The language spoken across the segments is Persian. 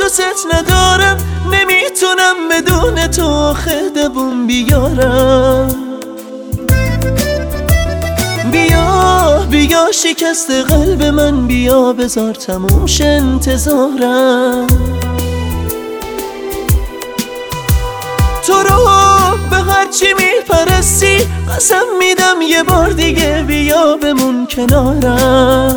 دوست ندارم، نمیتونم بدون تو آخه دووم بیارم. بیا بیا شکست قلب من، بیا بذار تموم شه انتظارم. تو رو به هرچی میپرستی قسم میدم یه بار دیگه بیا بمون کنارم.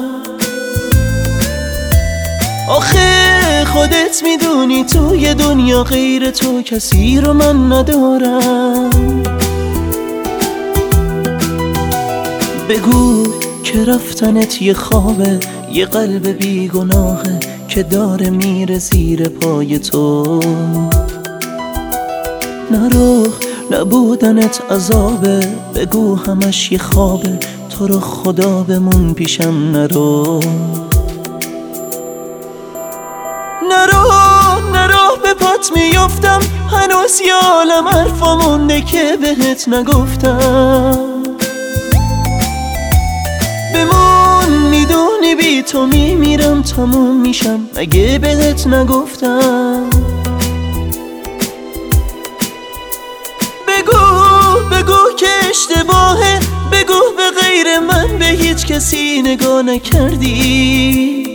آخه خودت میدونی توی دنیا غیر تو کسی رو من ندارم. بگو که رفتنت یه خوابه، یه قلب بیگناهه که داره میره زیر پای تو. نرو نبودنت عذابه، بگو همش یه خوابه، تو رو خدا بمون پیشم نرو. نرو به پات میافتم، هنوز یه عالم حرفا مونده که بهت نگفتم. بمون میدونی بی تو میمیرم تموم میشم، مگه بهت نگفتم. بگو که اشتباهه، بگو به غیر من به هیچ کسی نگاه نکردی.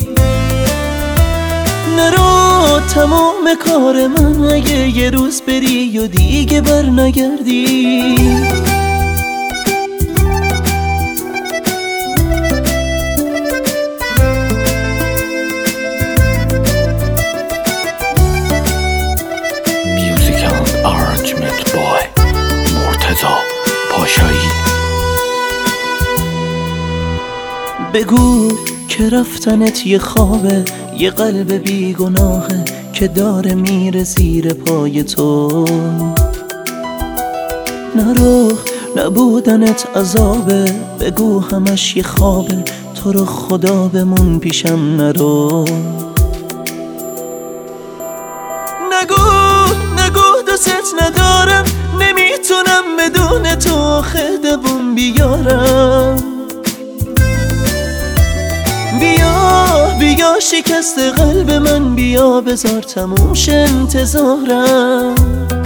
نرو تمام کار من، اگه یه روز بری و دیگه بر نگردی. بگو که رفتنت یه خوابه، یه قلب بیگناهه که داره میره زیر پای تو. نرو نبودنت عذابه، بگو همش یه خوابه، تو رو خدا بمون پیشم نرو. نگو دوست ندارم، نمیتونم بدون تو آخه دووم بیارم. بیا شکست قلب من، بیا بذار تموم شه انتظارم.